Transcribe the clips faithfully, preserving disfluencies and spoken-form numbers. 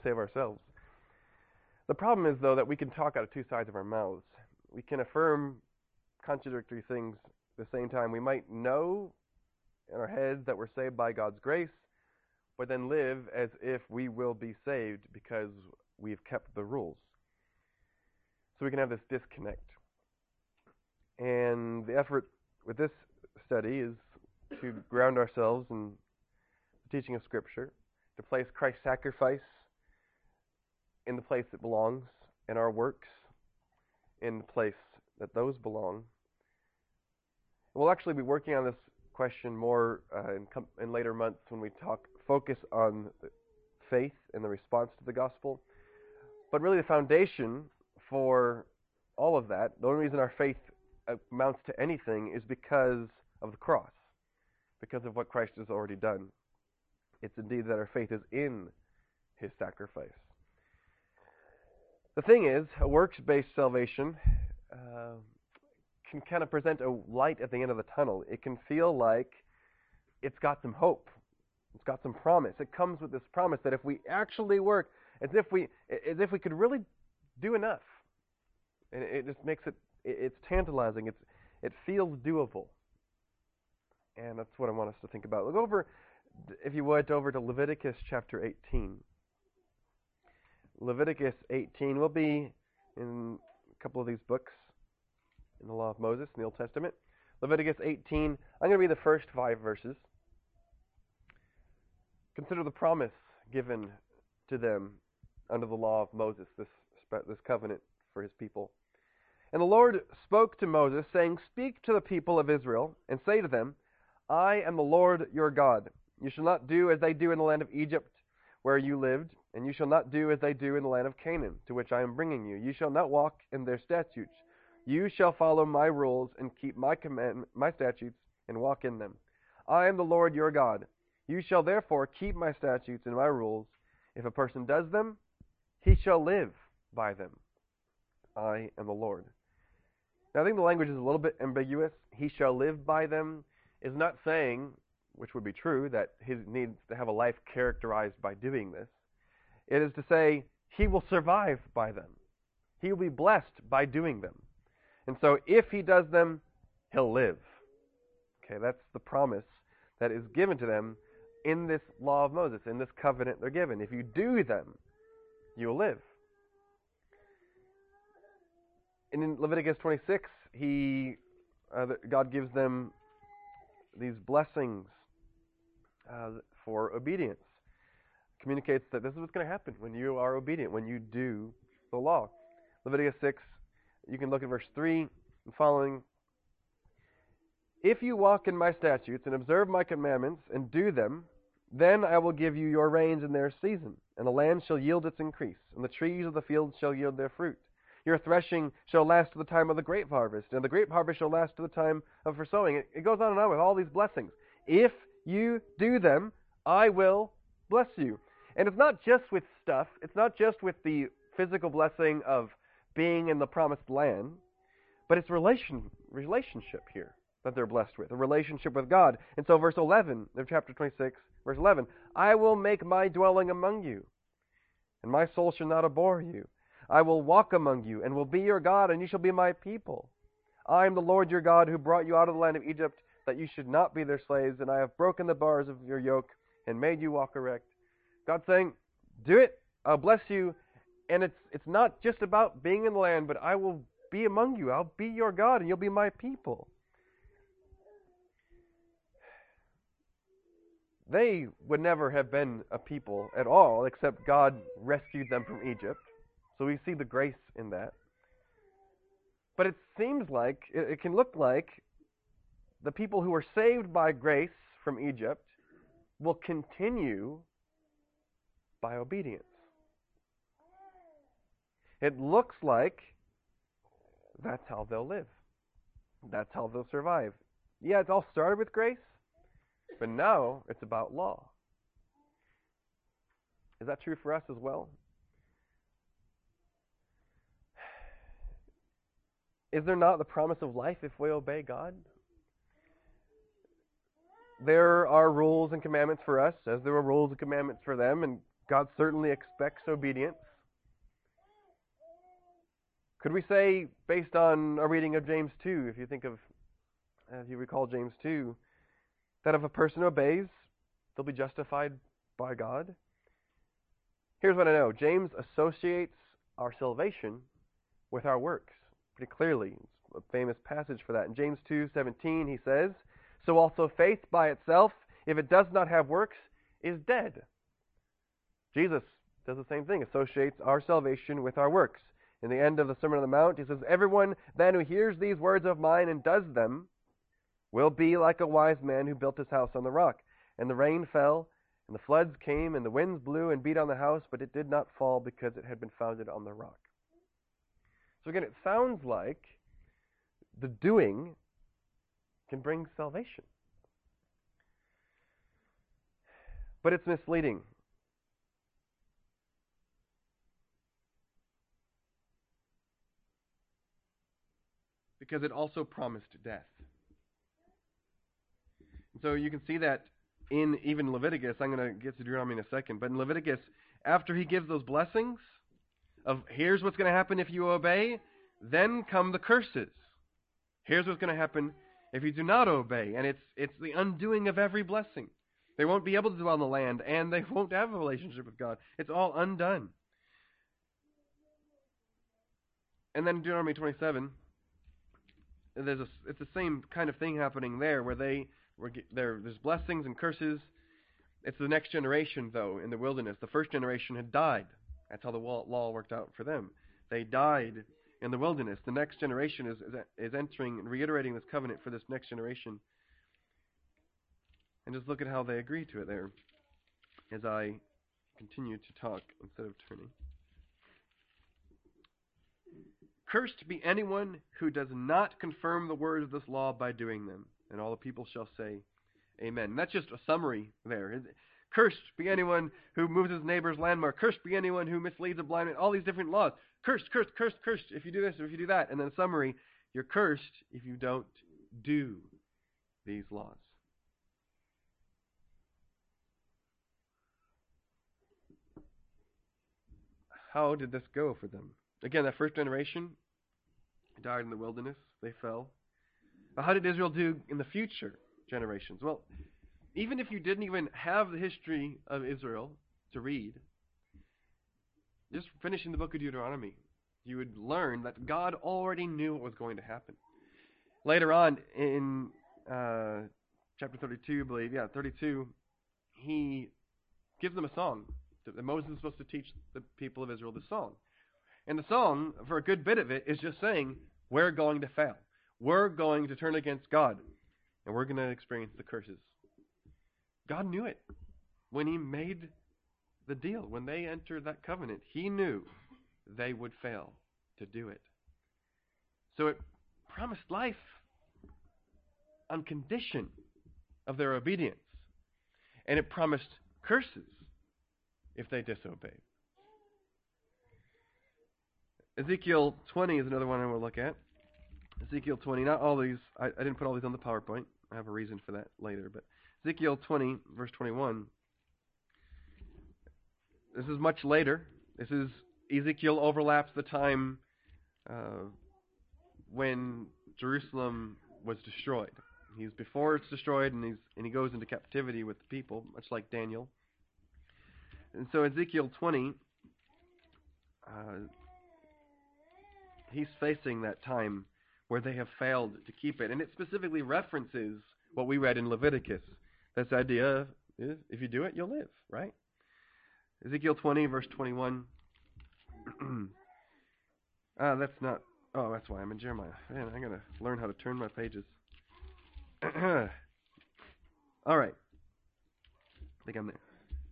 save ourselves. The problem is, though, that we can talk out of two sides of our mouths. We can affirm contradictory things at the same time. We might know in our heads that we're saved by God's grace, but then live as if we will be saved because we've kept the rules. So we can have this disconnect. And the effort with this study is to ground ourselves in the teaching of Scripture, to place Christ's sacrifice in the place it belongs, and our works in the place that those belong. We'll actually be working on this question more uh, in, com- in later months when we talk focus on faith and the response to the gospel. But really the foundation for all of that, the only reason our faith amounts to anything is because of the cross, because of what Christ has already done. It's indeed that our faith is in his sacrifice. The thing is, a works-based salvation uh, can kind of present a light at the end of the tunnel. It can feel like it's got some hope. It's got some promise. It comes with this promise that if we actually work, as if we, as if we could really do enough, and it just makes it, it's tantalizing. It's, it feels doable, and that's what I want us to think about. Look over, if you would, over to Leviticus chapter eighteen. Leviticus eighteen will be in a couple of these books in the Law of Moses in the Old Testament. Leviticus eighteen, I'm going to read the first five verses. Consider the promise given to them under the law of Moses, this, this covenant for his people. And the Lord spoke to Moses, saying, "Speak to the people of Israel, and say to them, I am the Lord your God. You shall not do as they do in the land of Egypt, where you lived, and you shall not do as they do in the land of Canaan, to which I am bringing you. You shall not walk in their statutes. You shall follow my rules and keep my command, my statutes, and walk in them. I am the Lord your God. You shall therefore keep my statutes and my rules. If a person does them, he shall live by them. I am the Lord." Now, I think the language is a little bit ambiguous. He shall live by them is not saying, which would be true, that he needs to have a life characterized by doing this. It is to say he will survive by them. He will be blessed by doing them. And so if he does them, he'll live. Okay, that's the promise that is given to them in this law of Moses, in this covenant they're given. If you do them, you will live. And in Leviticus twenty-six, he, uh, God gives them these blessings uh, for obedience. Communicates that this is what's going to happen when you are obedient, when you do the law. Leviticus six, you can look at verse three and following. "If you walk in my statutes and observe my commandments and do them, then I will give you your rains in their season, and the land shall yield its increase, and the trees of the field shall yield their fruit. Your threshing shall last to the time of the grape harvest, and the grape harvest shall last to the time of for sowing." It, it goes on and on with all these blessings. If you do them, I will bless you. And it's not just with stuff. It's not just with the physical blessing of being in the promised land, but it's relation relationship here that they're blessed with, a relationship with God. And so verse eleven of chapter twenty-six, verse eleven, "I will make my dwelling among you, and my soul shall not abhor you. I will walk among you, and will be your God, and you shall be my people. I am the Lord your God, who brought you out of the land of Egypt, that you should not be their slaves, and I have broken the bars of your yoke, and made you walk erect." God's saying, do it, I'll bless you, and it's it's not just about being in the land, but I will be among you. I'll be your God, and you'll be my people. They would never have been a people at all, except God rescued them from Egypt. So we see the grace in that. But it seems like, it, it can look like, the people who were saved by grace from Egypt will continue by obedience. It looks like that's how they'll live. That's how they'll survive. Yeah, it's all started with grace, but now it's about law. Is that true for us as well? Is there not the promise of life if we obey God? There are rules and commandments for us, as there were rules and commandments for them, and God certainly expects obedience. Could we say, based on a reading of James two, if you think of, if you recall James two, that if a person obeys, they'll be justified by God? Here's what I know. James associates our salvation with our works pretty clearly. It's a famous passage for that. In James two seventeen, he says, "So also faith by itself, if it does not have works, is dead." Jesus does the same thing, associates our salvation with our works. In the end of the Sermon on the Mount, he says, "Everyone then who hears these words of mine and does them will be like a wise man who built his house on the rock. And the rain fell, and the floods came, and the winds blew and beat on the house, but it did not fall because it had been founded on the rock." So again, it sounds like the doing can bring salvation. But it's misleading. Because it also promised death. And so you can see that in even Leviticus. I'm going to get to Deuteronomy in a second. But in Leviticus, after he gives those blessings of here's what's going to happen if you obey, then come the curses. Here's what's going to happen if you do not obey. And it's it's the undoing of every blessing. They won't be able to dwell on the land, and they won't have a relationship with God. It's all undone. And then Deuteronomy twenty-seven, there's a, it's the same kind of thing happening there, where they were there. There's blessings and curses. It's the next generation, though, in the wilderness. The first generation had died. That's how the law worked out for them. They died in the wilderness. The next generation is is, is entering and reiterating this covenant for this next generation. And just look at how they agree to it there, as I continue to talk instead of turning. "Cursed be anyone who does not confirm the words of this law by doing them." And all the people shall say, Amen. And that's just a summary there. Cursed be anyone who moves his neighbor's landmark. Cursed be anyone who misleads a blind man. All these different laws. Cursed, cursed, cursed, cursed if you do this or if you do that. And then a summary, you're cursed if you don't do these laws. How did this go for them? Again, that first generation died in the wilderness. They fell. But how did Israel do in the future generations? Well, even if you didn't even have the history of Israel to read, just finishing the book of Deuteronomy, you would learn that God already knew what was going to happen. Later on in uh, chapter thirty-two, I believe, yeah, thirty-two, he gives them a song. That Moses is supposed to teach the people of Israel the song. And the song, for a good bit of it, is just saying, we're going to fail. We're going to turn against God. And we're going to experience the curses. God knew it. When he made the deal, when they entered that covenant, he knew they would fail to do it. So it promised life on condition of their obedience. And it promised curses if they disobeyed. Ezekiel twenty is another one I will look at. Ezekiel twenty, not all these, I, I didn't put all these on the PowerPoint. I have a reason for that later. But Ezekiel twenty, verse twenty-one. This is much later. This is, Ezekiel overlaps the time uh, when Jerusalem was destroyed. He's before it's destroyed, and he's and he goes into captivity with the people, much like Daniel. And so Ezekiel twenty, uh, he's facing that time where they have failed to keep it. And it specifically references what we read in Leviticus. This idea is, if you do it, you'll live, right? Ezekiel twenty, verse twenty-one. ah, that's not, oh, that's why I'm in Jeremiah. Man, I'm going to learn how to turn my pages. All right. I think I'm there.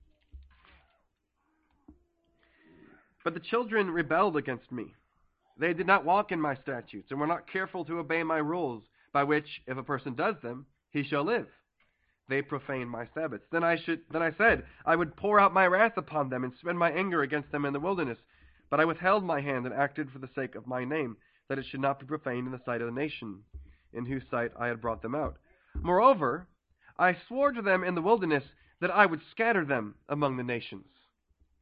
But the children rebelled against me. They did not walk in my statutes, and were not careful to obey my rules, by which, if a person does them, he shall live. They profaned my Sabbaths. Then I should. Then I said, I would pour out my wrath upon them, and spend my anger against them in the wilderness. But I withheld my hand, and acted for the sake of my name, that it should not be profaned in the sight of the nation, in whose sight I had brought them out. Moreover, I swore to them in the wilderness that I would scatter them among the nations.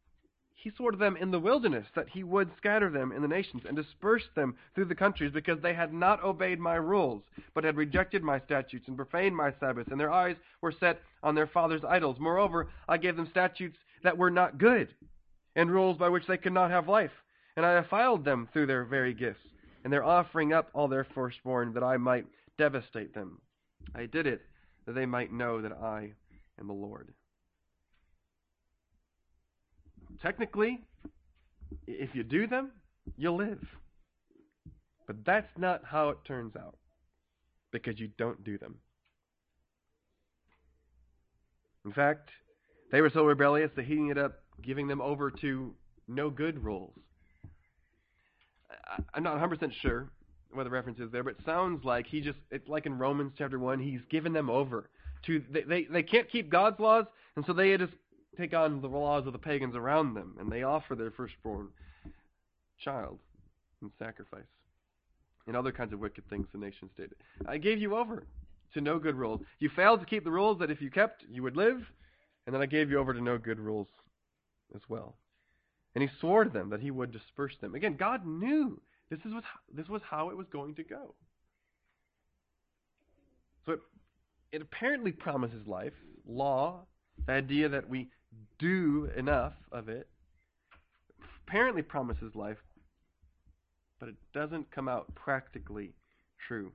he swore to them in the wilderness that he would scatter them in the nations and disperse them through the countries because they had not obeyed my rules, but had rejected my statutes and profaned my Sabbaths, and their eyes were set on their fathers' idols. Moreover, I gave them statutes that were not good, and rules by which they could not have life. And I defiled them through their very gifts, and their offering up all their firstborn, that I might devastate them. I did it that they might know that I am the Lord. Technically, if you do them, you'll live. But that's not how it turns out, because you don't do them. In fact, they were so rebellious that he ended up giving them over to no good rules. I, I'm not one hundred percent sure what the reference is there, but it sounds like he just, it's like in Romans chapter one, he's given them over to, they, they, they can't keep God's laws, and so they just take on the laws of the pagans around them, and they offer their firstborn child in sacrifice, and other kinds of wicked things the nations did. I gave you over to no good rules. You failed to keep the rules that if you kept, you would live, and then I gave you over to no good rules as well. And he swore to them that he would disperse them. Again, God knew this is what, this was how it was going to go. So it, it apparently promises life, law, the idea that we do enough of it, apparently promises life, but it doesn't come out practically true.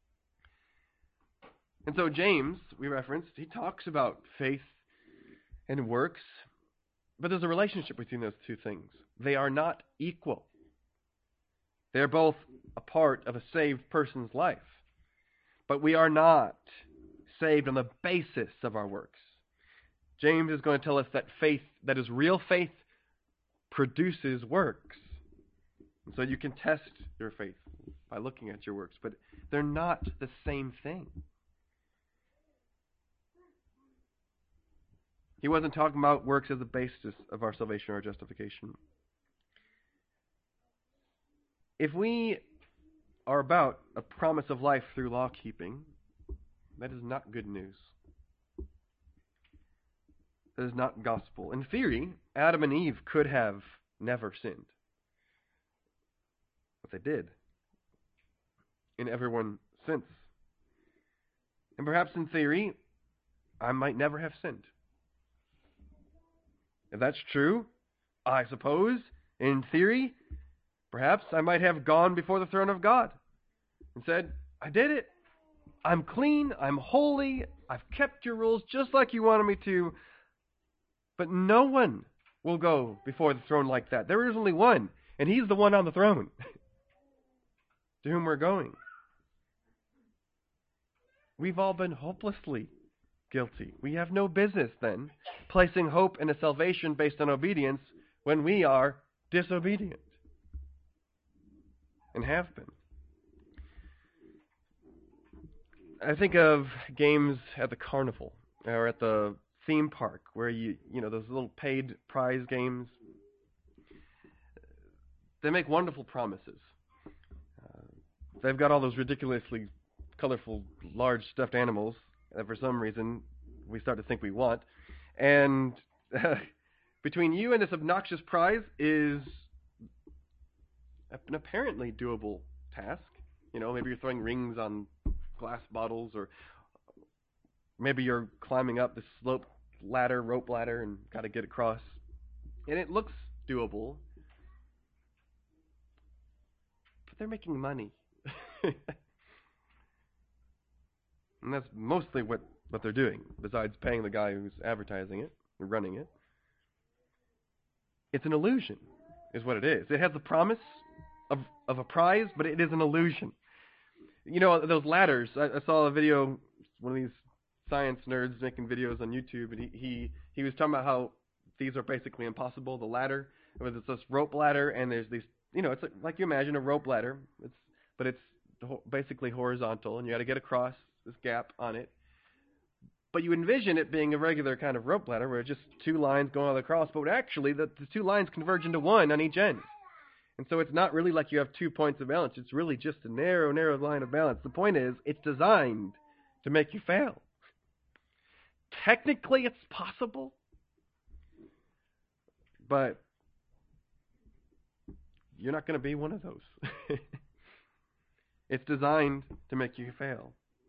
And so James, we referenced, he talks about faith and works, but there's a relationship between those two things. They are not equal. They're both a part of a saved person's life, but we are not saved on the basis of our works. James is going to tell us that faith, that is real faith, produces works. And so you can test your faith by looking at your works, but they're not the same thing. He wasn't talking about works as the basis of our salvation or our justification. If we are about a promise of life through law keeping, that is not good news. That is not gospel. In theory, Adam and Eve could have never sinned. But they did. And everyone since. And perhaps in theory, I might never have sinned. If that's true, I suppose, in theory, perhaps I might have gone before the throne of God and said, I did it. I'm clean. I'm holy. I've kept your rules just like you wanted me to. But no one will go before the throne like that. There is only one, and he's the one on the throne to whom we're going. We've all been hopelessly guilty. We have no business then placing hope in a salvation based on obedience when we are disobedient and have been. I think of games at the carnival or at the theme park where you, you know, those little paid prize games. They make wonderful promises. Uh, they've got all those ridiculously colorful, large stuffed animals that for some reason we start to think we want. And uh, between you and this obnoxious prize is an apparently doable task. You know, maybe you're throwing rings on glass bottles, or maybe you're climbing up this slope ladder, rope ladder, and got to get across. And it looks doable. But they're making money. And that's mostly what, what they're doing, besides paying the guy who's advertising it, or running it. It's an illusion, is what it is. It has the promise of, of a prize, but it is an illusion. You know, those ladders, I, I saw a video, one of these science nerds making videos on YouTube, and he, he, he was talking about how these are basically impossible. The ladder, it's this rope ladder, and there's these, you know, it's like, like you imagine a rope ladder, it's but it's basically horizontal, and you got to get across this gap on it. But you envision it being a regular kind of rope ladder where it's just two lines going all across, but actually the, the two lines converge into one on each end. And so it's not really like you have two points of balance. It's really just a narrow, narrow line of balance. The point is, it's designed to make you fail. Technically, it's possible, but you're not going to be one of those. It's designed to make you fail.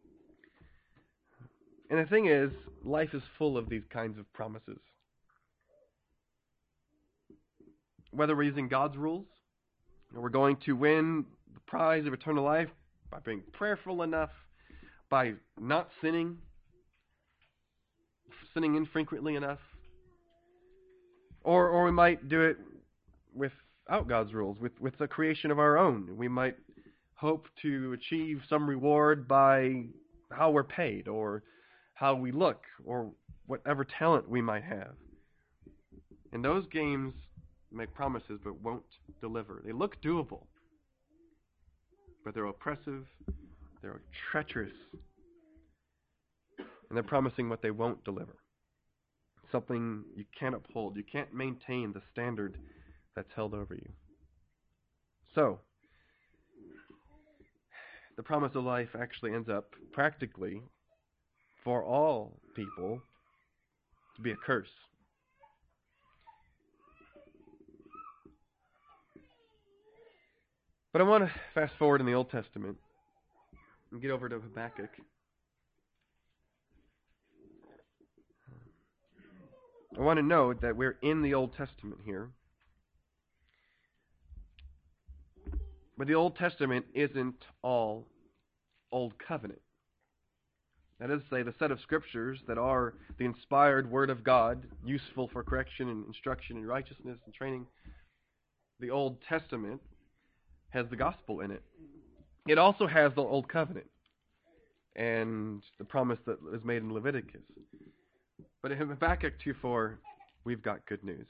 And the thing is, life is full of these kinds of promises. Whether we're using God's rules, or we're going to win the prize of eternal life by being prayerful enough, by not sinning, sinning infrequently enough, or or we might do it without God's rules, with, with a creation of our own. We might hope to achieve some reward by how we're paid, or how we look, or whatever talent we might have. And those games make promises but won't deliver. They look doable, but they're oppressive, they're treacherous, and they're promising what they won't deliver. Something you can't uphold. You can't maintain the standard that's held over you. So, the promise of life actually ends up practically, for all people, to be a curse. But I want to fast forward in the Old Testament and get over to Habakkuk. I want to note that we're in the Old Testament here. But the Old Testament isn't all Old Covenant. That is to say, the set of scriptures that are the inspired Word of God, useful for correction and instruction in righteousness and training. The Old Testament has the gospel in it. It also has the Old Covenant and the promise that is made in Leviticus. But in Habakkuk two four, we've got good news.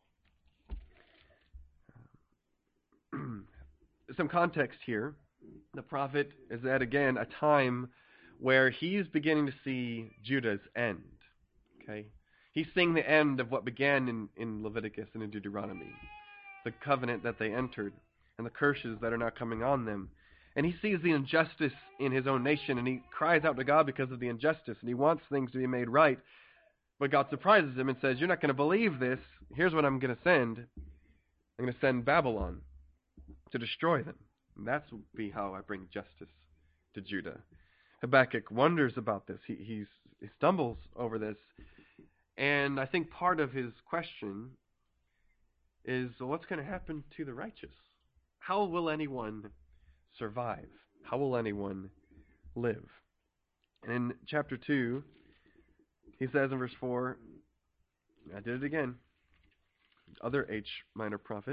Some context here. The prophet is at, again, a time where he's beginning to see Judah's end. Okay, He's seeing the end of what began in, in Leviticus and in Deuteronomy. The covenant that they entered and the curses that are now coming on them. And he sees the injustice in his own nation, and he cries out to God because of the injustice, and he wants things to be made right. But God surprises him and says, you're not going to believe this. Here's what I'm going to send. I'm going to send Babylon to destroy them. And that's be how I bring justice to Judah. Habakkuk wonders about this. He, he's, he stumbles over this. And I think part of his question is, well, what's going to happen to the righteous? How will anyone survive? How will anyone live? And in chapter two, he says in verse four, I did it again, other H minor prophet.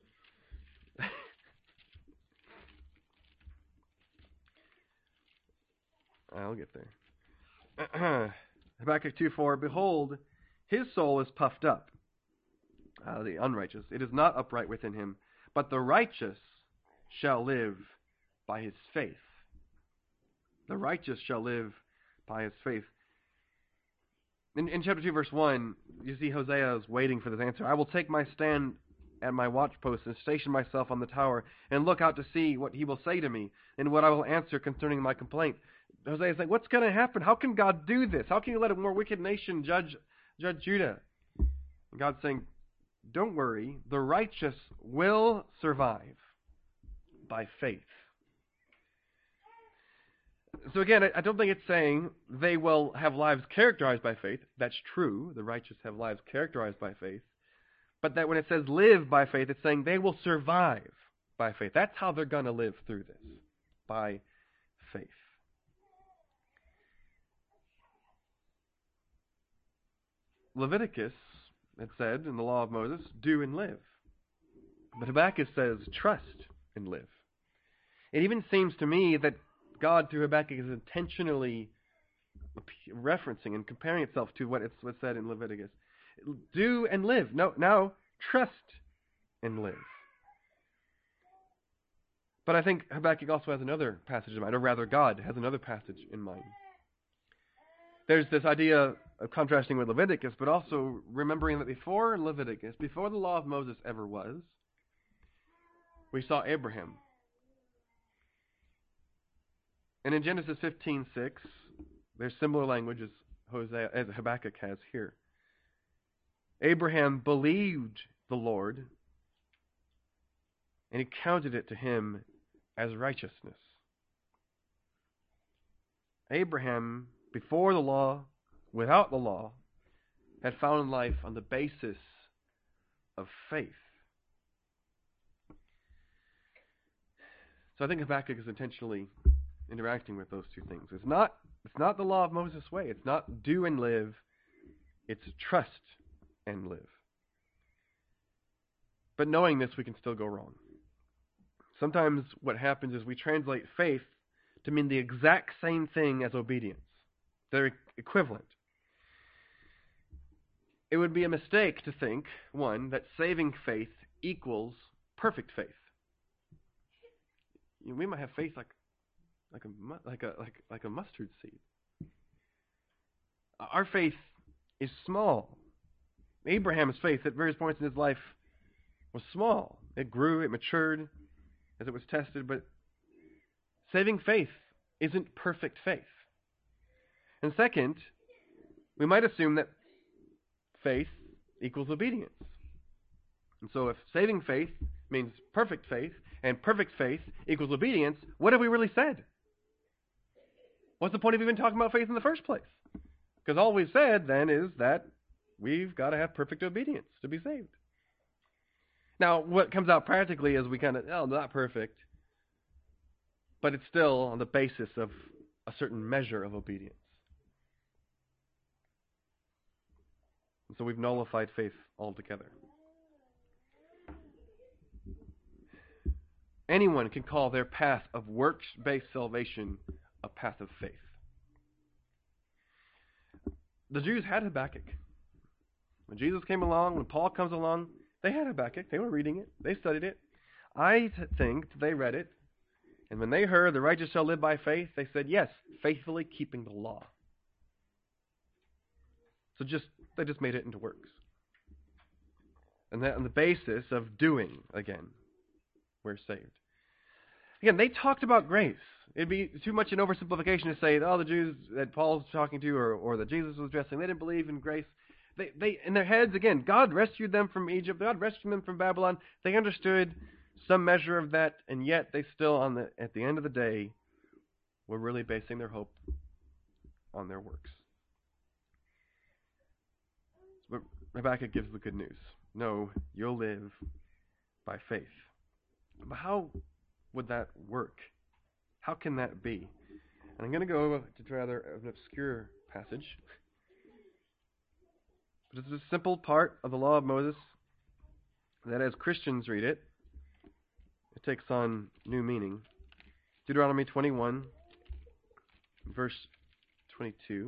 I'll get there. Habakkuk two four, behold, his soul is puffed up, uh, the unrighteous. It is not upright within him, but the righteous shall live by his faith. The righteous shall live by his faith. In, in chapter two, verse one, you see Hosea is waiting for this answer. I will take my stand at my watchpost and station myself on the tower and look out to see what he will say to me and what I will answer concerning my complaint. Hosea is like, what's going to happen? How can God do this? How can you let a more wicked nation judge judge Judah? And God's saying, don't worry, the righteous will survive by faith. So again, I don't think it's saying they will have lives characterized by faith. That's true. The righteous have lives characterized by faith. But that when it says live by faith, it's saying they will survive by faith. That's how they're going to live through this, by faith. Leviticus, it said in the law of Moses, do and live. But Habakkuk says trust and live. It even seems to me that God, through Habakkuk, is intentionally referencing and comparing itself to what it's what's said in Leviticus. Do and live. No, now, trust and live. But I think Habakkuk also has another passage in mind, or rather God has another passage in mind. There's this idea of contrasting with Leviticus, but also remembering that before Leviticus, before the law of Moses ever was, we saw Abraham. And in Genesis fifteen six, there's similar language as Hosea, as Habakkuk has here. Abraham believed the Lord, and he counted it to him as righteousness. Abraham, before the law, without the law, had found life on the basis of faith. So I think Habakkuk is intentionally interacting with those two things. It's not, it's not the law of Moses' way. It's not do and live. It's trust and live. But knowing this, we can still go wrong. Sometimes what happens is we translate faith to mean the exact same thing as obedience. They're equivalent. It would be a mistake to think, one, that saving faith equals perfect faith. You know, we might have faith like, like a like a like like a mustard seed. Our faith is small. Abraham's faith at various points in his life was small. It grew, it matured as it was tested, but saving faith isn't perfect faith. And second, we might assume that faith equals obedience. And so if saving faith means perfect faith, and perfect faith equals obedience, what have we really said? What's the point of even talking about faith in the first place? Because all we've said then is that we've got to have perfect obedience to be saved. Now, what comes out practically is we kind of, oh, not perfect, but it's still on the basis of a certain measure of obedience. And so we've nullified faith altogether. Anyone can call their path of works-based salvation a path of faith. The Jews had Habakkuk. When Jesus came along, when Paul comes along, they had Habakkuk. They were reading it. They studied it. I th- think they read it. And when they heard the righteous shall live by faith, they said, yes, faithfully keeping the law. So just they just made it into works. And that on the basis of doing, again, we're saved. Again, they talked about grace. It'd be too much an oversimplification to say, oh, the Jews that Paul's talking to or, or that Jesus was addressing, they didn't believe in grace. They, they, in their heads, again, God rescued them from Egypt. God rescued them from Babylon. They understood some measure of that, and yet they still, on the at the end of the day, were really basing their hope on their works. But Habakkuk gives the good news. No, you'll live by faith. But how would that work? How can that be? And I'm going to go to rather an obscure passage. But it's a simple part of the law of Moses that as Christians read it, it takes on new meaning. Deuteronomy twenty-one, verse twenty-two.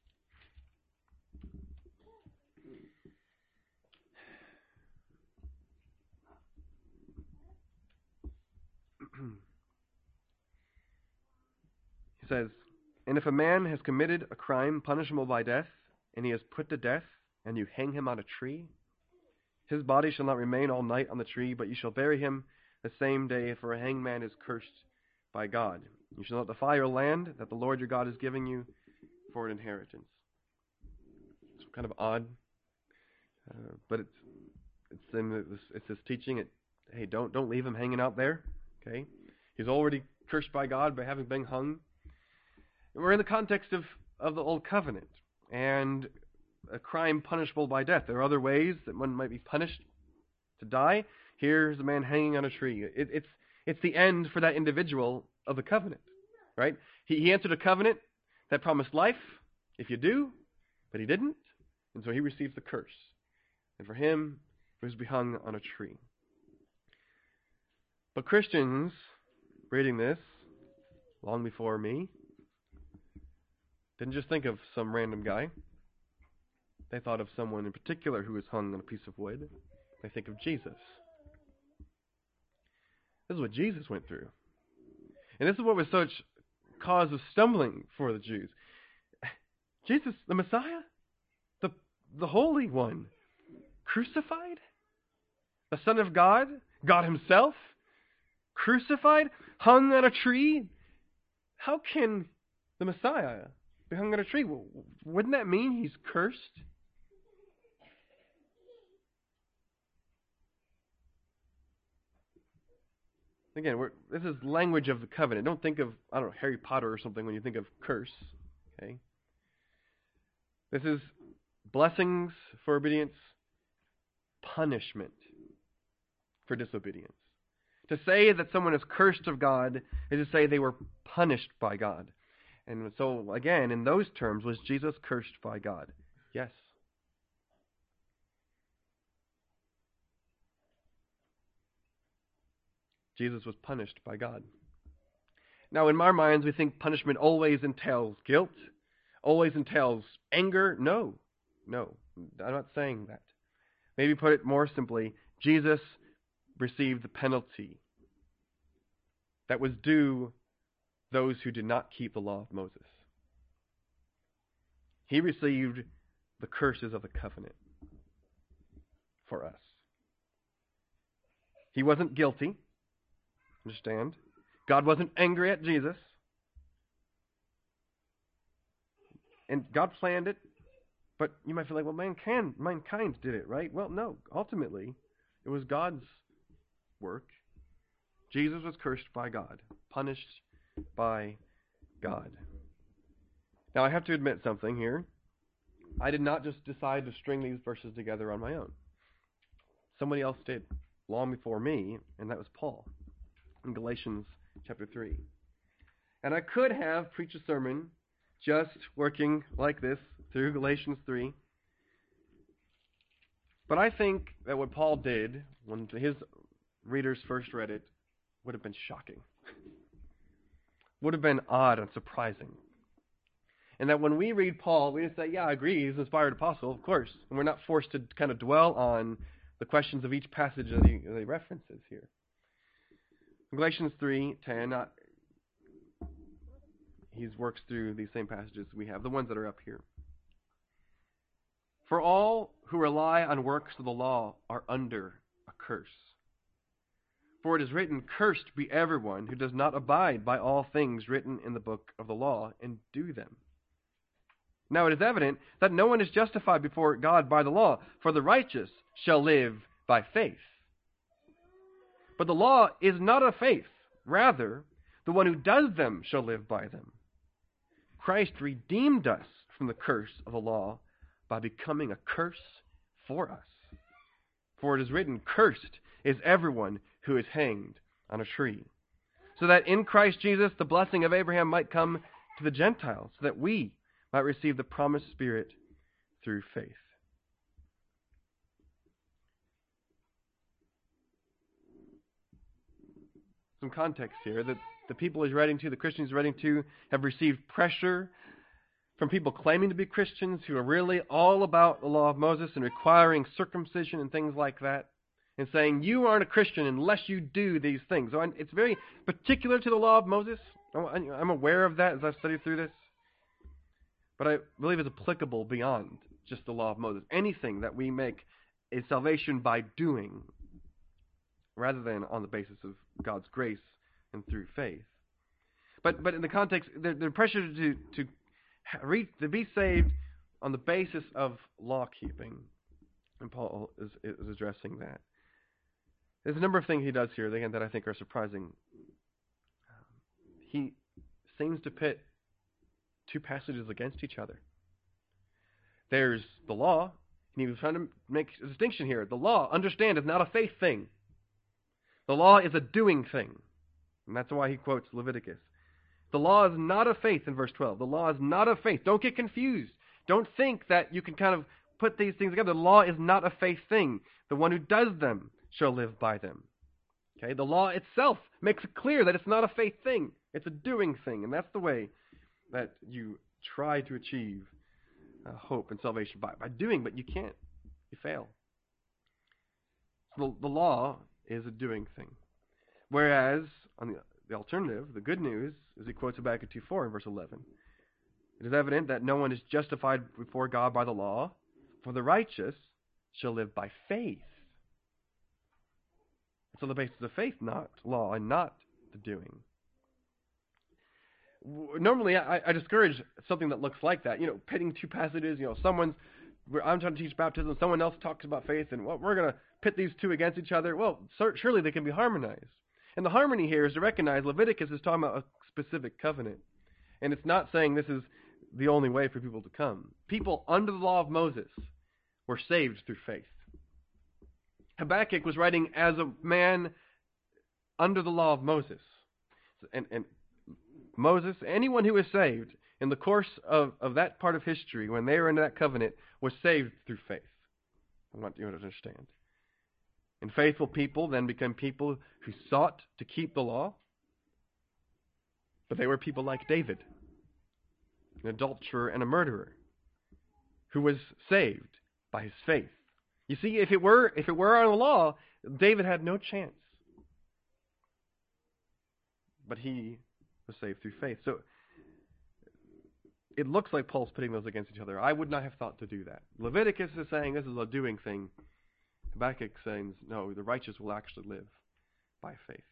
He says, and if a man has committed a crime punishable by death, and he is put to death, and you hang him on a tree, his body shall not remain all night on the tree, but you shall bury him the same day, for a hanged man is cursed by God. You shall not defile your land that the Lord your God is giving you for an inheritance. It's kind of odd, uh, but it's it's in this, it's this teaching. It, hey, don't don't leave him hanging out there. Okay, he's already cursed by God by having been hung. And we're in the context of of the Old Covenant and a crime punishable by death. There are other ways that one might be punished to die. Here's a man hanging on a tree. It, it's it's the end for that individual of the covenant, right? He, he entered a covenant that promised life if you do, but he didn't, and so he received the curse. And for him, he was to be hung on a tree. But Christians reading this long before me didn't just think of some random guy. They thought of someone in particular who was hung on a piece of wood. They think of Jesus. This is what Jesus went through. And this is what was such cause of stumbling for the Jews. Jesus, the Messiah, the, the Holy One, crucified? The Son of God, God himself, crucified, hung on a tree? How can the Messiah be hung on a tree? Wouldn't that mean he's cursed? Again, we're, this is language of the covenant. Don't think of, I don't know, Harry Potter or something when you think of curse. Okay? This is blessings for obedience, punishment for disobedience. To say that someone is cursed of God is to say they were punished by God. And so, again, in those terms, was Jesus cursed by God? Yes. Jesus was punished by God. Now, in our minds, we think punishment always entails guilt, always entails anger. No, no, I'm not saying that. Maybe put it more simply, Jesus received the penalty that was due those who did not keep the law of Moses. He received the curses of the covenant for us. He wasn't guilty. Understand? God wasn't angry at Jesus. And God planned it. But you might feel like, well, mankind, mankind did it, right? Well, no. Ultimately, it was God's work. Jesus was cursed by God, punished by God. Now, I have to admit something here. I did not just decide to string these verses together on my own. Somebody else did, long before me, and that was Paul in Galatians chapter three. And I could have preached a sermon just working like this through Galatians three. But I think that what Paul did when his readers first read it would have been shocking. Would have been odd and surprising. And that when we read Paul, we just say, yeah, I agree, he's an inspired apostle, of course. And we're not forced to kind of dwell on the questions of each passage that he, that he references here. In Galatians three ten, uh, he works through these same passages we have, the ones that are up here. For all who rely on works of the law are under a curse. For it is written, cursed be everyone who does not abide by all things written in the book of the law and do them. Now it is evident that no one is justified before God by the law, for the righteous shall live by faith. But the law is not of faith. Rather, the one who does them shall live by them. Christ redeemed us from the curse of the law by becoming a curse for us. For it is written, cursed is everyone who is hanged on a tree, so that in Christ Jesus the blessing of Abraham might come to the Gentiles, so that we might receive the promised Spirit through faith. Some context here, that the people he's writing to, the Christians he's writing to, have received pressure from people claiming to be Christians who are really all about the law of Moses and requiring circumcision and things like that, and saying, you aren't a Christian unless you do these things. So it's very particular to the law of Moses. I'm aware of that as I've studied through this. But I believe it's applicable beyond just the law of Moses. Anything that we make is salvation by doing, rather than on the basis of God's grace and through faith. But but in the context, the, the pressure to to reach, to be saved on the basis of law keeping, and Paul is is addressing that. There's a number of things he does here, again, that I think are surprising. He seems to pit two passages against each other. There's the law, and he was trying to make a distinction here. The law, understand, is not a faith thing. The law is a doing thing. And that's why he quotes Leviticus. The law is not of faith in verse twelve. The law is not of faith. Don't get confused. Don't think that you can kind of put these things together. The law is not a faith thing. The one who does them shall live by them. Okay? The law itself makes it clear that it's not a faith thing. It's a doing thing. And that's the way that you try to achieve uh, hope and salvation by, by doing, but you can't. You fail. So the, the law is a doing thing. Whereas, on the, the alternative, the good news, as he quotes Habakkuk two four in verse eleven, it is evident that no one is justified before God by the law, for the righteous shall live by faith. It's on the basis of faith, not law, and not the doing. Normally, I, I discourage something that looks like that. You know, pitting two passages. You know, someone's, I'm trying to teach baptism, someone else talks about faith, and well, we're going to pit these two against each other. Well, surely they can be harmonized. And the harmony here is to recognize Leviticus is talking about a specific covenant. And it's not saying this is the only way for people to come. People under the law of Moses were saved through faith. Habakkuk was writing as a man under the law of Moses. And, and Moses, anyone who was saved in the course of, of that part of history, when they were in that covenant, was saved through faith. I want you to understand. And faithful people then become people who sought to keep the law, but they were people like David, an adulterer and a murderer, who was saved by his faith. You see, if it were if it were on the law, David had no chance. But he was saved through faith. So it looks like Paul's putting those against each other. I would not have thought to do that. Leviticus is saying this is a doing thing. Habakkuk saying, no, the righteous will actually live by faith.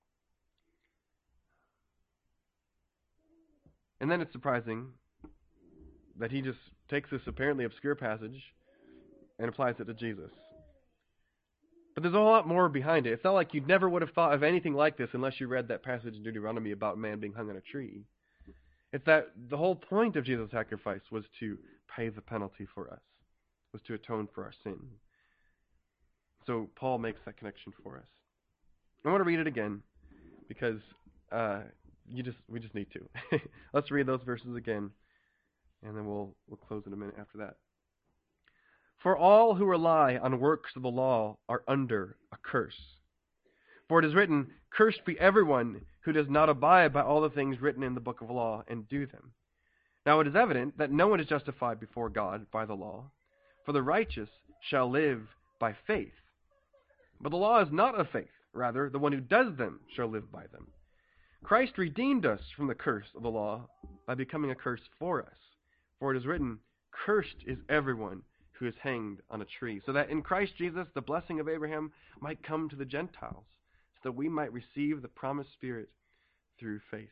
And then it's surprising that he just takes this apparently obscure passage and applies it to Jesus. But there's a lot more behind it. It's not like you never would have thought of anything like this unless you read that passage in Deuteronomy about man being hung on a tree. It's that the whole point of Jesus' sacrifice was to pay the penalty for us, was to atone for our sin. So Paul makes that connection for us. I want to read it again because uh, you just we just need to. Let's read those verses again, and then we'll we'll close in a minute after that. For all who rely on works of the law are under a curse. For it is written, "Cursed be everyone who does not abide by all the things written in the book of law and do them." Now it is evident that no one is justified before God by the law, for the righteous shall live by faith. But the law is not of faith. Rather, the one who does them shall live by them. Christ redeemed us from the curse of the law by becoming a curse for us. For it is written, "Cursed is everyone who is hanged on a tree," so that in Christ Jesus the blessing of Abraham might come to the Gentiles, so that we might receive the promised Spirit through faith.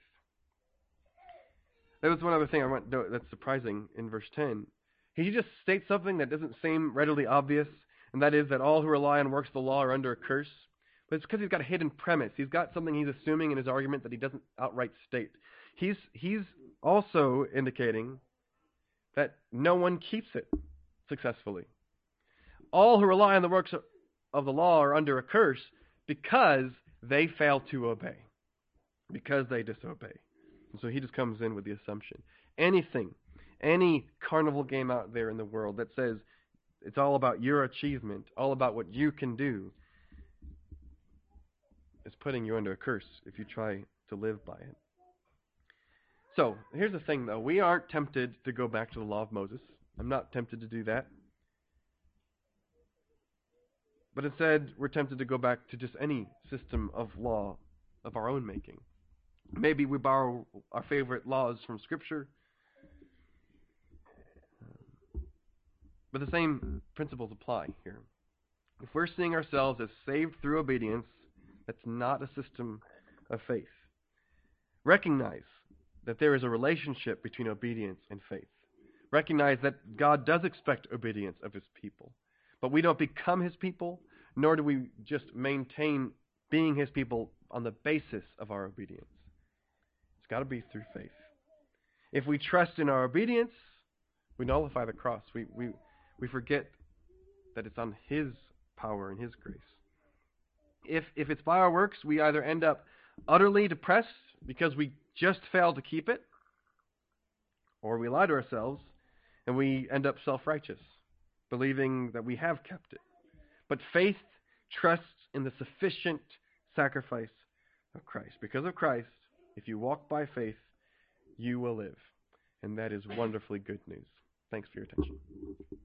There was one other thing I want to note that's surprising in verse ten. He just states something that doesn't seem readily obvious, and that is that all who rely on works of the law are under a curse. But it's because he's got a hidden premise. He's got something he's assuming in his argument that he doesn't outright state. He's he's also indicating that no one keeps it successfully. All who rely on the works of, of the law are under a curse because they fail to obey, because they disobey. And so he just comes in with the assumption. Anything, any carnival game out there in the world that says it's all about your achievement, all about what you can do, is putting you under a curse if you try to live by it. So, here's the thing though. We aren't tempted to go back to the law of Moses. I'm not tempted to do that. But instead, we're tempted to go back to just any system of law of our own making. Maybe we borrow our favorite laws from Scripture. But the same principles apply here. If we're seeing ourselves as saved through obedience, that's not a system of faith. Recognize that there is a relationship between obedience and faith. Recognize that God does expect obedience of his people. But we don't become his people, nor do we just maintain being his people on the basis of our obedience. It's got to be through faith. If we trust in our obedience, we nullify the cross. We we we forget that it's on his power and his grace. If if it's by our works, we either end up utterly depressed because we just failed to keep it, or we lie to ourselves and we end up self-righteous, believing that we have kept it. But faith trusts in the sufficient sacrifice of Christ. Because of Christ, if you walk by faith, you will live. And that is wonderfully good news. Thanks for your attention.